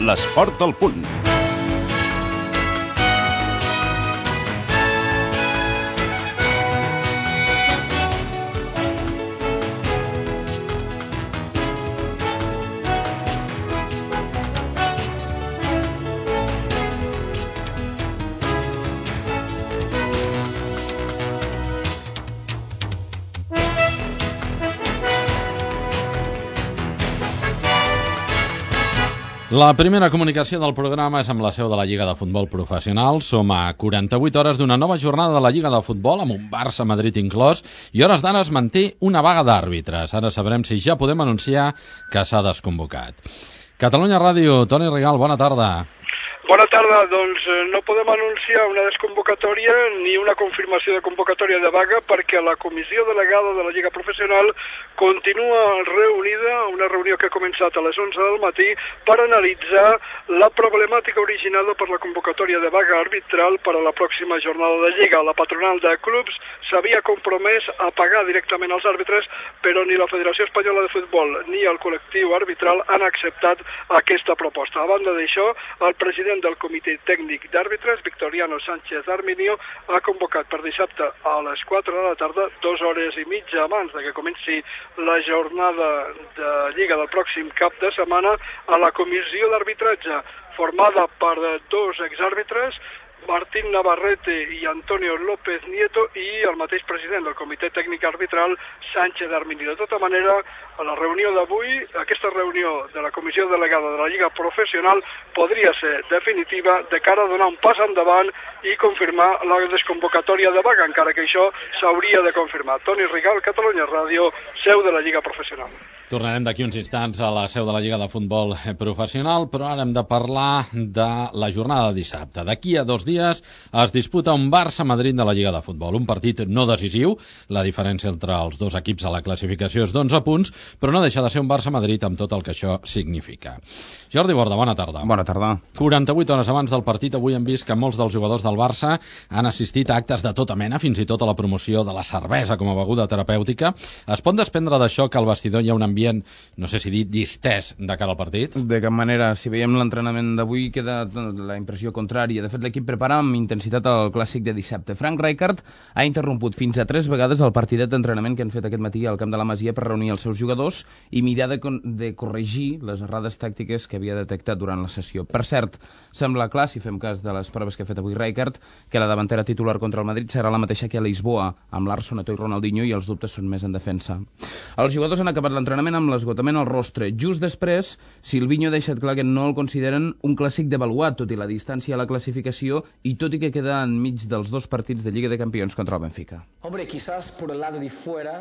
l'esport al punt. La primera comunicació del programa és amb la seu de la Lliga de Futbol Professional. Som a 48 hores d'una nova jornada de la Lliga de Futbol, amb un Barça-Madrid inclòs, i hores d'ara es manté una vaga d'àrbitres. Ara sabrem si ja podem anunciar que s'ha desconvocat. Catalunya Ràdio, Toni Rigal, bona tarda. Bona tarda, doncs no podem anunciar una desconvocatòria ni una confirmació de convocatòria de vaga perquè la comissió delegada de la Lliga Professional continua reunida, una reunió que ha començat a les 11 del matí per analitzar la problemàtica originada per la convocatòria de vaga arbitral per a la pròxima jornada de Lliga. La patronal de clubs s'havia compromès a pagar directament als àrbitres, però ni la Federació Espanyola de Futbol ni el col·lectiu arbitral han acceptat aquesta proposta. A banda d'això, el president del Comitè Tècnic d'Àrbitres, Victoriano Sánchez Arminio, ha convocat per dissabte a les 4 de la tarda, 2 hores i mitja abans de que comenci la jornada de Lliga del pròxim cap de setmana, a la comissió d'arbitratge formada per 2 exàrbitres, Martín Navarrete i Antonio López Nieto, i el mateix president del Comitè Tècnic Arbitral, Sánchez Arminio. De tota manera, a la reunió d'avui, aquesta reunió de la comissió delegada de la Lliga Professional podria ser definitiva de cara a donar un pas endavant i confirmar la desconvocatòria de vaga, encara que això s'hauria de confirmar. Toni Rigal, Catalunya Ràdio, seu de la Lliga Professional. Tornarem d'aquí uns instants a la seu de la Lliga de Futbol Professional, però ara hem de parlar de la jornada de dissabte. D'aquí a 2 dies es disputa un Barça-Madrid de la Lliga de Futbol, un partit no decisiu. La diferència entre els 2 equips a la classificació és d'11 punts, però no deixa de ser un Barça-Madrid amb tot el que això significa. Jordi Borda, bona tarda. Bona tarda. 48 hores abans del partit, avui hem vist que molts dels jugadors del Barça han assistit a actes de tota mena, fins i tot a la promoció de la cervesa com a beguda terapèutica. Es pot desprendre d'això que al vestidor hi ha un ambient, no sé si dir, distès de cara al partit? De cap manera. Si veiem l'entrenament d'avui, queda la impressió contrària. De fet, l'equip prepara amb intensitat el clàssic de dissabte. Frank Rijkaard ha interromput fins a 3 vegades el partidet d'entrenament que han fet aquest matí al camp de la Masia per reunir els seus jugadors i mirar de corregir les errades tàctiques que havia detectat durant la sessió. Per cert, sembla clar, si fem cas de les proves que ha fet avui Rijkaard, que la davantera titular contra el Madrid serà la mateixa que a Lisboa, amb Larsson, Eto'o i Ronaldinho, i els dubtes són més en defensa. Els jugadors han acabat l'entrenament amb l'esgotament al rostre. Just després, Silvinho ha deixat clar que no el consideren un clàssic devaluat, tot i la distància a la classificació i tot i que queda enmig dels 2 partits de Lliga de Campions contra el Benfica. Hombre, quizás por el lado de fuera,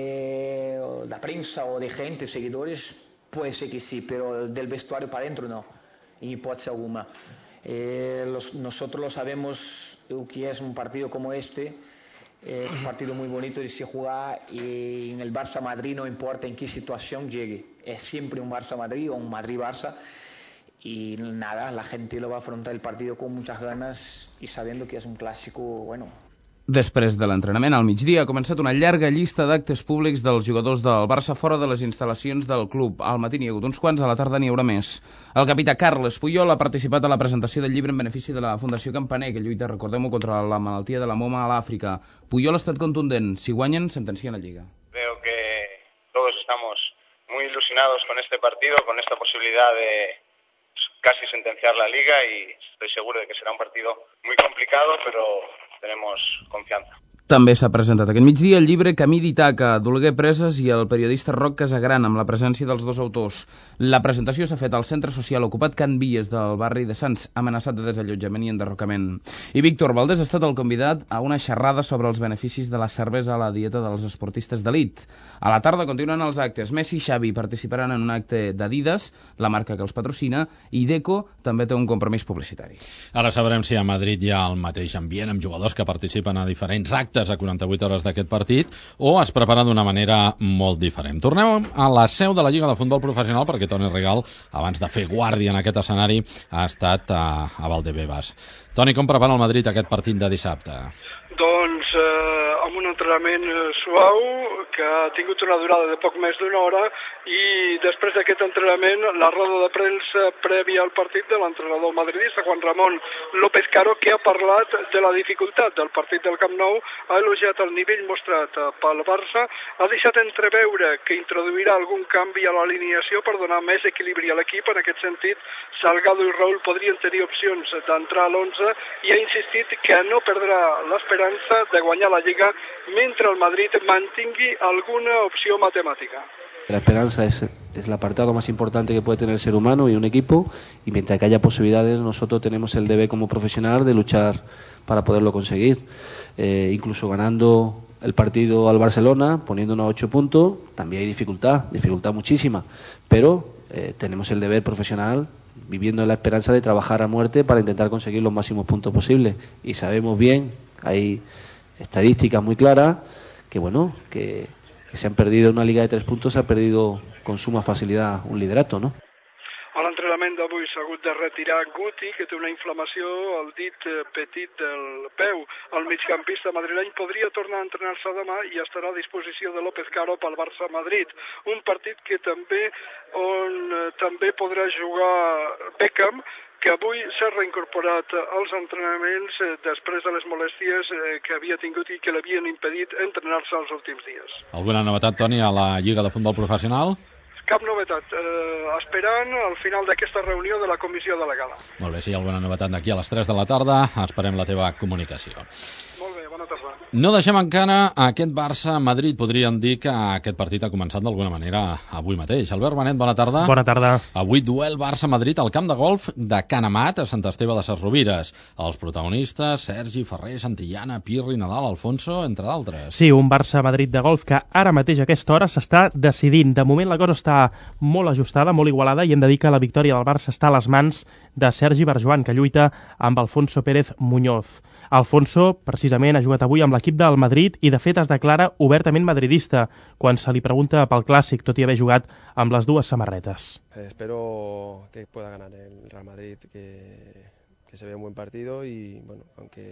la prensa o de gente, seguidores, puede ser que sí, pero del vestuario para adentro no, en hipótesis alguna. Nosotros lo sabemos que es un partido como este, es un partido muy bonito de se jugar y en el Barça-Madrid no importa en qué situación llegue, es siempre un Barça-Madrid o un Madrid-Barça. Y nada, la gente lo va a afrontar el partido con muchas ganas y sabiendo que es un clásico, bueno. Després de l'entrenament, al migdia, ha començat una llarga llista d'actes públics dels jugadors del Barça fora de les instal·lacions del club. Al matí n'hi ha hagut uns quants, a la tarda n'hi haurà més. El capità Carles Puyol ha participat a la presentació del llibre en benefici de la Fundació Campaner, que lluita, recordem-ho, contra la malaltia de la moma a l'Àfrica. Puyol ha estat contundent. Si guanyen, sentencien la Lliga. Creo que todos estamos muy ilusionados con este partido, con esta posibilidad de casi sentenciar la Liga, y estoy seguro de que será un partido muy complicado, pero tenemos confianza. També s'ha presentat aquest migdia el llibre Camí d'Itaca, d'Olguer Preses i el periodista Roc Casagran, amb la presència dels 2 autors. La presentació s'ha fet al centre social ocupat Can Vies del barri de Sants, amenaçat de desallotjament i enderrocament. I Víctor Valdés ha estat el convidat a una xerrada sobre els beneficis de la cervesa a la dieta dels esportistes d'elit. A la tarda continuen els actes. Messi i Xavi participaran en un acte d'Adidas, la marca que els patrocina, i Deco també té un compromís publicitari. Ara sabrem si a Madrid hi ha el mateix ambient, amb jugadors que participen a diferents actes a 48 hores d'aquest partit, o es prepara d'una manera molt diferent. Tornem a la seu de la Lliga de Futbol Professional perquè Toni Rigal, abans de fer guàrdia en aquest escenari, ha estat a Valdebebas. Toni, com prepara el Madrid aquest partit de dissabte? Doncs amb un entrenament suau, que ha tingut una durada de poc més d'una hora, i després d'aquest entrenament, la roda de premsa prèvia al partit de l'entrenador madridista, Juan Ramón López Caro, que ha parlat de la dificultat del partit del Camp Nou, ha elogiat el nivell mostrat pel Barça, ha deixat entreveure que introduirà algun canvi a l'alineació per donar més equilibri a l'equip. En aquest sentit, Salgado i Raúl podrien tenir opcions d'entrar a l'11 i ha insistit que no perdrà l'esperança de guanyar la Lliga mentre el Madrid mantingui alguna opció matemàtica. La esperanza es el apartado más importante que puede tener el ser humano y un equipo, y mientras que haya posibilidades nosotros tenemos el deber como profesional de luchar para poderlo conseguir, incluso ganando el partido al Barcelona, poniéndonos 8 puntos, también hay dificultad muchísima, pero tenemos el deber profesional, viviendo en la esperanza de trabajar a muerte para intentar conseguir los máximos puntos posibles, y sabemos bien, hay estadísticas muy claras, que bueno, que se han perdido una liga de 3 puntos, se ha perdido con suma facilidad un liderato, ¿no? A l'entrenament d'avui s'ha hagut de retirar Guti, que té una inflamació al dit petit del peu. El migcampista madrileny podria tornar a entrenar-se demà i estarà a disposició de López Caro pel Barça-Madrid. Un partit que també podrà jugar Beckham, que avui s'ha reincorporat als entrenaments després de les molèsties que havia tingut i que l'havien impedit entrenar-se els últims dies. Alguna novetat, Toni, a la Lliga de Futbol Professional? Cap novetat. Esperant al final d'aquesta reunió de la comissió delegada. Molt bé, si hi ha alguna novetat d'aquí a les 3 de la tarda, esperem la teva comunicació. Molt bé, bona tarda. No deixem encara aquest Barça-Madrid. Podríem dir que aquest partit ha començat d'alguna manera avui mateix. Albert Benet, bona tarda. Bona tarda. Avui duel Barça-Madrid al camp de golf de Can Amat, a Sant Esteve de ses Rovires. Els protagonistes, Sergi, Ferrer, Santillana, Pirri, Nadal, Alfonso, entre d'altres. Sí, un Barça-Madrid de golf que ara mateix a aquesta hora s'està decidint. De moment la cosa està molt ajustada, molt igualada, i hem de dir que la victòria del Barça està a les mans de Sergi Barjuan, que lluita amb Alfonso Pérez Muñoz. Alfonso, precisament, ha jugat avui amb l'equip del Madrid i, de fet, es declara obertament madridista quan se li pregunta pel Clàssic, tot i haver jugat amb les dues samarretes. Espero que pueda ganar el Real Madrid, que se vea un buen partido y, bueno,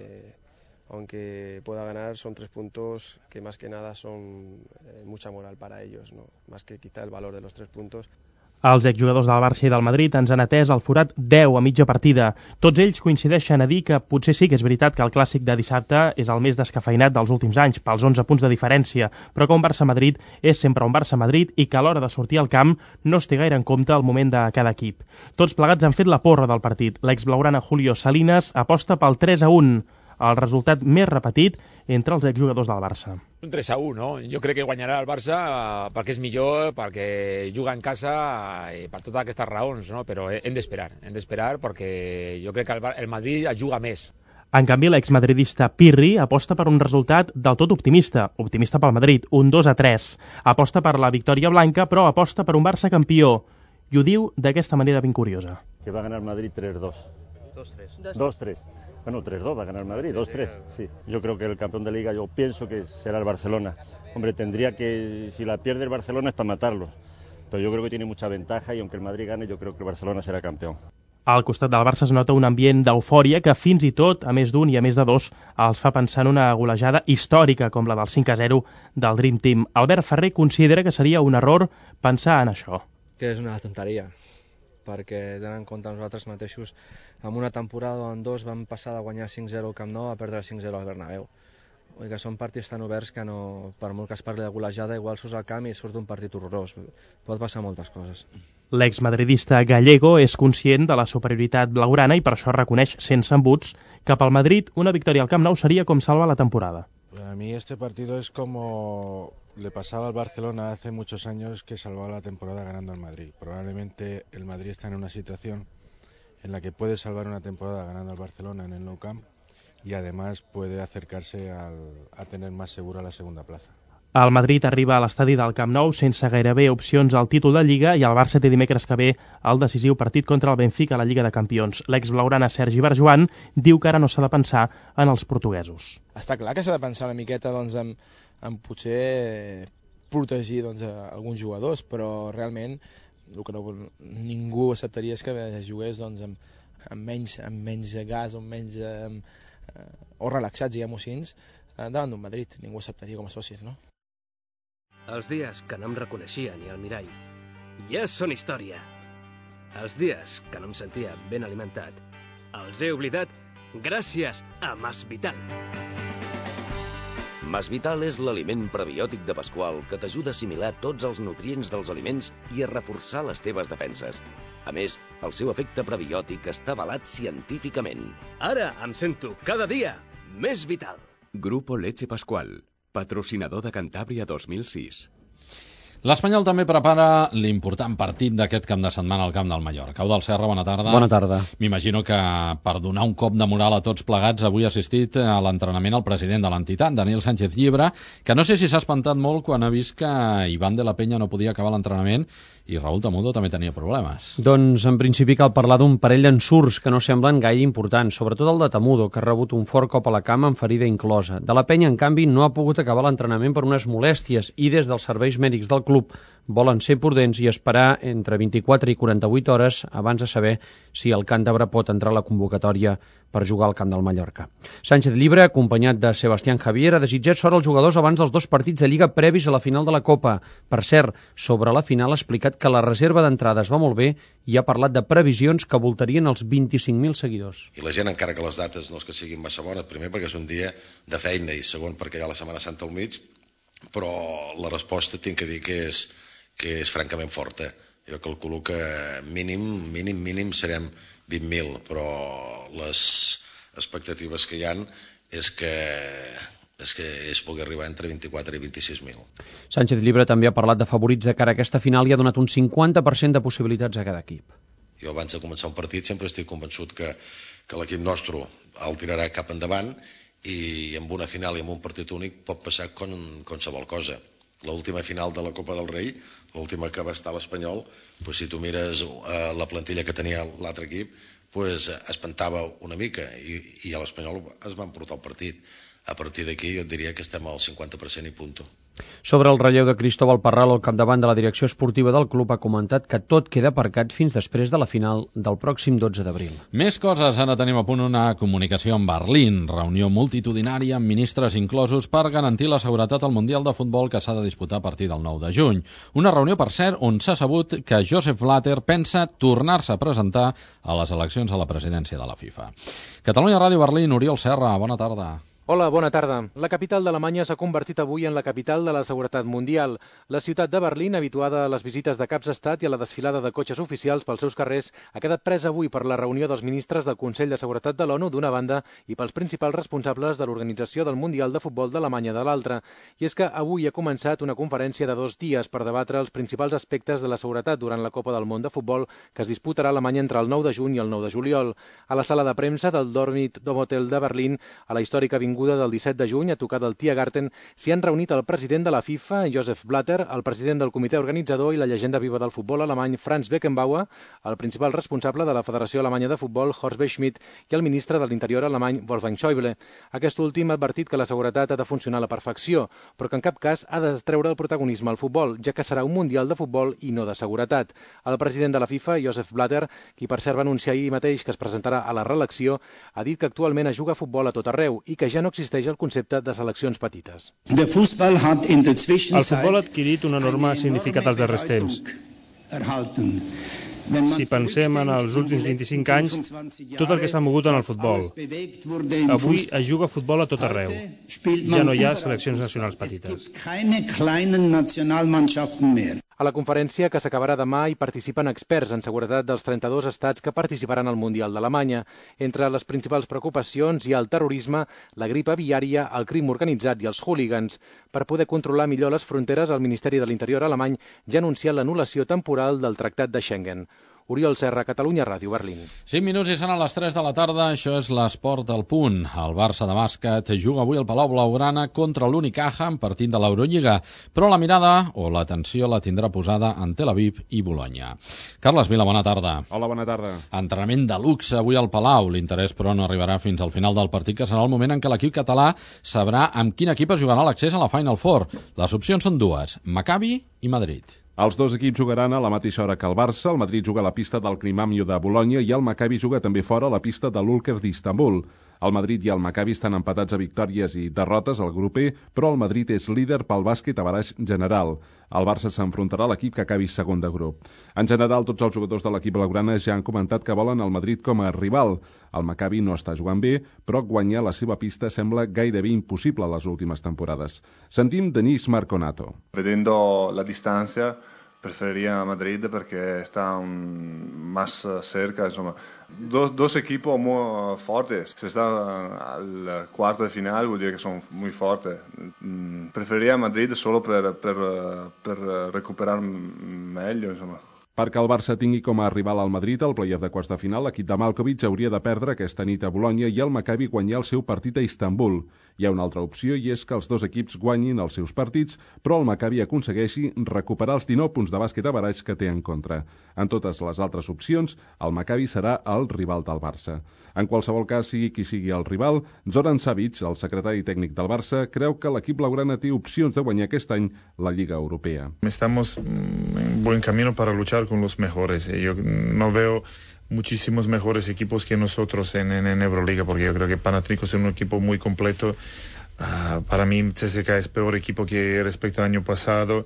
aunque pueda ganar, son 3 puntos que más que nada son mucha moral para ellos, ¿no? Más que quizá el valor de los 3 puntos. Els exjugadors del Barça i del Madrid ens han atès el forat 10 a mitja partida. Tots ells coincideixen a dir que potser sí que és veritat que el Clàssic de dissabte és el més descafeinat dels últims anys, pels 11 punts de diferència, però que un Barça-Madrid és sempre un Barça-Madrid i que a l'hora de sortir al camp no es té gaire en compte el moment de cada equip. Tots plegats han fet la porra del partit. L'exblaugrana Julio Salinas aposta pel 3-1, el resultat més repetit entre els exjugadors del Barça. Un 3-1, no? Jo crec que guanyarà el Barça perquè és millor, perquè juga en casa i per totes aquestes raons, no? Però hem d'esperar perquè jo crec que el Madrid juga més. En canvi, l'exmadridista Pirri aposta per un resultat del tot optimista pel Madrid, un 2-3. Aposta per la victòria blanca, però aposta per un Barça campió. I ho diu d'aquesta manera ben curiosa. Que va ganar Madrid 3-2. 2-3. Bueno, 3-2 va a ganar Madrid, 2-3, sí. Yo creo que el campeón de Liga, yo pienso que será el Barcelona. Hombre, tendría que, si la pierde el Barcelona es para matarlos. Pero yo creo que tiene mucha ventaja y aunque el Madrid gane, yo creo que el Barcelona será campeón. Al costat del Barça es nota un ambient d'eufòria que fins i tot, a més d'un i a més de dos, els fa pensar en una golejada històrica com la del 5-0 del Dream Team. Albert Ferrer considera que seria un error pensar en això. Que és una tonteria, perquè tenint en compte nosaltres mateixos, en una temporada o en dos vam passar de guanyar 5-0 al Camp Nou a perdre 5-0 al Bernabéu. Vull dir que són partits tan oberts que no, per molt que es parli de golejada, igual surts al camp i surt un partit horrorós. Pot passar moltes coses. L'exmadridista gallego és conscient de la superioritat blaugrana i per això reconeix sense embuts que pel Madrid una victòria al Camp Nou seria com salvar la temporada. Para mí este partido es como le pasaba al Barcelona hace muchos años, que salvaba la temporada ganando al Madrid. Probablemente el Madrid está en una situación en la que puede salvar una temporada ganando al Barcelona en el Nou Camp y además puede acercarse a tener más segura la segunda plaza. El Madrid arriba a l'estadi del Camp Nou sense gairebé opcions al títol de Lliga i el Barça té dimecres que ve el decisiu partit contra el Benfica a la Lliga de Campions. L'exblaugrana Sergi Barjuan diu que ara no s'ha de pensar en els portuguesos. Està clar que s'ha de pensar una miqueta en potser protegir alguns jugadors, però realment el que ningú acceptaria és que jugués amb menys gas o relaxats, diguem-ho així, davant d'un Madrid. Ningú acceptaria com a socis, no? Els dies que no em reconeixia ni al mirall ja són història. Els dies que no em sentia ben alimentat els he oblidat gràcies a Masvital. Masvital és l'aliment prebiòtic de Pasqual que t'ajuda a assimilar tots els nutrients dels aliments i a reforçar les teves defenses. A més, el seu efecte prebiòtic està avalat científicament. Ara em sento cada dia més vital. Grupo Leche Pascual, patrocinador de Cantàbria 2006. L'Espanyol també prepara l'important partit d'aquest cap de setmana al camp del Mallorca. Eudald Serra, bona tarda. Bona tarda. M'imagino que per donar un cop de moral a tots plegats avui ha assistit a l'entrenament el president de l'entitat, Daniel Sánchez Llibre, que no sé si s'ha espantat molt quan ha vist que Iván de la Peña no podia acabar l'entrenament i Raúl Tamudo també tenia problemes. Doncs en principi cal parlar d'un parell d'ensurts que no semblen gaire importants, sobretot el de Tamudo, que ha rebut un fort cop a la cama amb ferida inclosa. De la Peña, en canvi, no ha pogut acabar l'entrenament per unes molèsties i des dels serveis mèdics del club volen ser prudents i esperar entre 24 i 48 hores abans de saber si el càntabre pot entrar a la convocatòria per jugar al camp del Mallorca. Sánchez Llibre, acompanyat de Sebastián Javier, ha desitjat sort als jugadors abans dels dos partits de Lliga previs a la final de la Copa. Per cert, sobre la final ha explicat que la reserva d'entrades va molt bé i ha parlat de previsions que voltarien els 25.000 seguidors. I la gent, encara que les dates no és que siguin massa bones, primer perquè és un dia de feina i segon perquè hi ha la Setmana Santa al mig, però la resposta tinc que dir que és francament forta. Jo calculo que mínim serem 20.000, però les expectatives que hi ha és que es pugui arribar entre 24 i 26.000. Sánchez Llibre també ha parlat de favorits de cara a aquesta final i ha donat un 50% de possibilitats a cada equip. Jo abans de començar un partit sempre estic convençut que l'equip nostre el tirarà cap endavant i amb una final i amb un partit únic pot passar qualsevol cosa. L'última final de la Copa del Rei, l'última que va estar l'Espanyol, si tu mires la plantilla que tenia l'altre equip, espantava una mica i a l'Espanyol es va emportar el partit. A partir d'aquí jo et diria que estem al 50% i punto. Sobre el relleu de Cristóbal Parral al capdavant de la direcció esportiva del club ha comentat que tot queda aparcat fins després de la final del pròxim 12 d'abril. Més coses. Ara tenim a punt una comunicació amb Berlín, reunió multitudinària amb ministres inclosos per garantir la seguretat al Mundial de Futbol que s'ha de disputar a partir del 9 de juny. Una reunió, per cert, on s'ha sabut que Joseph Blatter pensa tornar-se a presentar a les eleccions a la presidència de la FIFA. Catalunya Ràdio Berlín, Oriol Serra, bona tarda. Hola, bona tarda. La capital d'Alemanya s'ha convertit avui en la capital de la seguretat mundial. La ciutat de Berlín, habituada a les visites de caps d'estat i a la desfilada de cotxes oficials pels seus carrers, ha quedat presa avui per la reunió dels ministres del Consell de Seguretat de l'ONU d'una banda i pels principals responsables de l'organització del Mundial de Futbol d'Alemanya de l'altra. I és que avui ha començat una conferència de 2 dies per debatre els principals aspectes de la seguretat durant la Copa del Món de Futbol que es disputarà a Alemanya entre el 9 de juny i el 9 de juliol. A la sala de premsa del Dormit Dom Hotel de Berlín, a la històrica avinguda del 17 de juny, a tocar del Tiergarten, s'hi han reunit el president de la FIFA, Joseph Blatter, el president del comitè organitzador i la llegenda viva del futbol alemany, Franz Beckenbauer, el principal responsable de la Federació Alemanya de Futbol, Horst Schmidt, i el ministre de l'Interior alemany, Wolfgang Schäuble. Aquest últim ha advertit que la seguretat ha de funcionar a la perfecció, però que en cap cas ha de treure el protagonisme al futbol, ja que serà un Mundial de futbol i no de seguretat. El president de la FIFA, Joseph Blatter, qui per cert va anunciar ahir mateix que es presentarà a la reelecció, ha dit que actualment es juga a futbol a tot arreu i que ja no existeix el concepte de seleccions petites. El futbol ha adquirit un enorme significat als darrers temps. Si pensem en els últims 25 anys, tot el que s'ha mogut en el futbol. Avui es juga a futbol a tot arreu. Ja no hi ha seleccions nacionals petites. A la conferència, que s'acabarà demà, hi participen experts en seguretat dels 32 estats que participaran al Mundial d'Alemanya. Entre les principals preocupacions hi ha el terrorisme, la grip aviària, el crim organitzat i els hooligans. Per poder controlar millor les fronteres, el Ministeri de l'Interior alemany ja ha anunciat l'anul·lació temporal del Tractat de Schengen. Oriol Serra, Catalunya Ràdio, Berlín. 5 minuts i són a les 3 de la tarda. Això és l'esport al punt. El Barça de bàsquet juga avui al Palau Blaugrana contra l'Unicaja en partit de l'Eurolliga, però la mirada o l'atenció la tindrà posada en Tel Aviv i Bolonya. Carles Vila, bona tarda. Hola, bona tarda. Entrenament de luxe avui al Palau. L'interès, però, no arribarà fins al final del partit, que serà el moment en què l'equip català sabrà amb quin equip es jugarà l'accés a la Final Four. Les opcions són dues, Maccabi i Madrid. Els dos equips jugaran a la mateixa hora que el Barça. El Madrid juga a la pista del Climamio de Bolonya i el Maccabi juga també fora a la pista de l'Ulker d'Istanbul. El Madrid i el Maccabi estan empatats a victòries i derrotes al grup E, però el Madrid és líder pel bàsquet a baraix general. El Barça s'enfrontarà a l'equip que acabi segon de grup. En general, tots els jugadors de l'equip blaugrana ja han comentat que volen el Madrid com a rival. El Maccabi no està jugant bé, però guanyar la seva pista sembla gairebé impossible a les últimes temporades. Sentim Denis Marconato. Vedendo la distancia, preferiría a Madrid porque está más cerca, insomma. Dos equipos muy fuertes. Si está al cuarto de final, vuol dire que son muy fuertes. Preferiría a Madrid solo per recuperar meglio, insomma. Perquè el Barça tingui com a rival al Madrid al play-off de quarts de final, l'equip de Malkovic hauria de perdre aquesta nit a Bologna i el Maccabi guanyar el seu partit a Istanbul. Hi ha una altra opció i és que els dos equips guanyin els seus partits, però el Maccabi aconsegueixi recuperar els 19 punts de bàsquet a baraix que té en contra. En totes les altres opcions, el Maccabi serà el rival del Barça. En qualsevol cas, sigui qui sigui el rival, Zoran Savic, el secretari tècnic del Barça, creu que l'equip blaugrana té opcions de guanyar aquest any la Lliga Europea. Estamos en buen camino para luchar con los mejores. Yo no veo muchísimos mejores equipos que nosotros en Euroliga, porque yo creo que Panathinaikos es un equipo muy completo. Para mí CSKA es peor equipo que respecto al año pasado.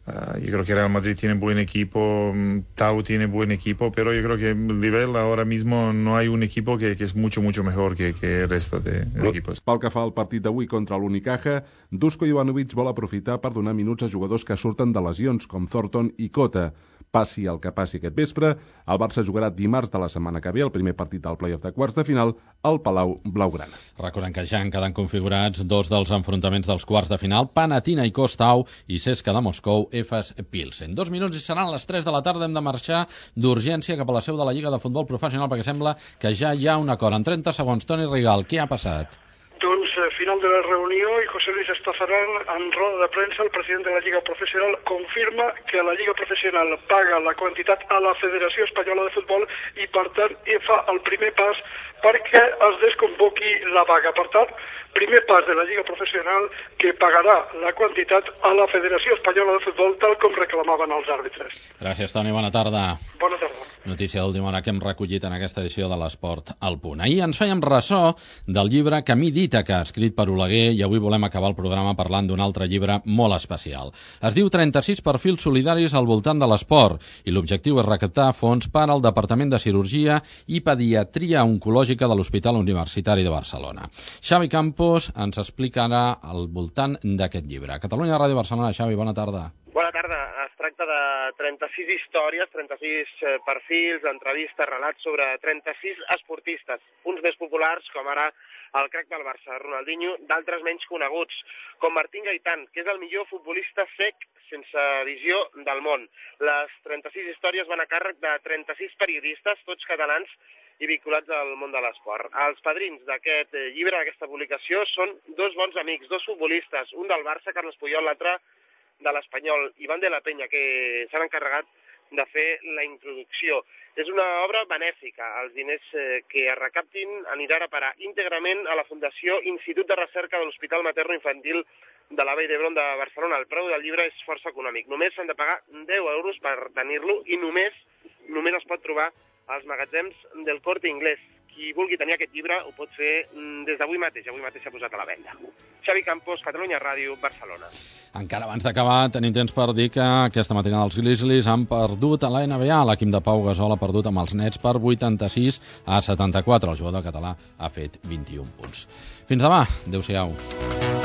Yo creo que Real Madrid tiene buen equipo, Tau tiene buen equipo, pero yo creo que el nivel ahora mismo no hay un equipo que es mucho mejor que el resto de equipos. Pel que fa al partit d'avui contra l'Unicaja, Dusko Ivanovic vol aprofitar per donar minuts a jugadors que surten de lesions, com Thornton i Cota. Passi el que passi aquest vespre, el Barça jugarà dimarts de la setmana que ve el primer partit del play-off de quarts de final al Palau Blaugrana. Recordem que ja han quedat configurats dos dels enfrontaments dels quarts de final, Panathinaikos Tau i CSKA de Moscou, Efes Pilsen. 2 minuts i seran les 3 de la tarda. Hem de marxar d'urgència cap a la seu de la Lliga de Futbol Professional perquè sembla que ja hi ha un acord. En 30 segons, Toni Rigal, què ha passat? Doncs final de la reunió i José Luis Estafarán, en roda de premsa, el president de la Lliga Professional confirma que la Lliga Professional paga la quantitat a la Federació Espanyola de Futbol i, per tant, fa el primer pas perquè es desconvoqui la vaga. Per tant, primer pas de la Lliga Professional que pagarà la quantitat a la Federació Espanyola de Futbol tal com reclamaven els àrbitres. Gràcies, Toni. Bona tarda. Bona tarda. Notícia d'última hora que hem recollit en aquesta edició de l'Esport al Punt. Ahir ens fèiem ressò del llibre Camí d'Ítaca, escrit per Oleguer, i avui volem acabar el programa parlant d'un altre llibre molt especial. Es diu 36 perfils solidaris al voltant de l'esport i l'objectiu és recaptar fons per al Departament de Cirurgia i Pediatria Oncològica de l'Hospital Universitari de Barcelona. Xavi Campos ens explicarà al voltant d'aquest llibre. Catalunya Ràdio Barcelona. Xavi, bona tarda. Bona tarda. Es tracta de 36 històries, 36 perfils, entrevistes, relats sobre 36 esportistes, uns més populars, com ara el crac del Barça, Ronaldinho, d'altres menys coneguts, com Martín Gaitán, que és el millor futbolista cec sense visió del món. Les 36 històries van a càrrec de 36 periodistes, tots catalans i vinculats al món de l'esport. Els padrins d'aquest llibre, d'aquesta publicació, són dos bons amics, dos futbolistes, un del Barça, Carles Puyol, l'altre de l'Espanyol, Ivan de la Peña, que s'han encarregat de fer la introducció. És una obra benèfica. Els diners que es recaptin aniran a parar íntegrament a la Fundació Institut de Recerca de l'Hospital Materno Infantil de la Vall d'Hebron de Barcelona. El preu del llibre és força econòmic. Només s'han de pagar 10 euros per tenir-lo i només es pot trobar als magatzems del Corte Inglés. Qui vulgui tenir aquest llibre ho pot fer des d'avui mateix. Avui mateix s'ha posat a la venda. Xavi Campos, Catalunya Ràdio, Barcelona. Encara abans d'acabar, tenim temps per dir que aquesta matinada els Grizzlies han perdut a la NBA. L'equip de Pau Gasol ha perdut amb els Nets per 86-74. El jugador català ha fet 21 punts. Fins demà. Adéu-siau.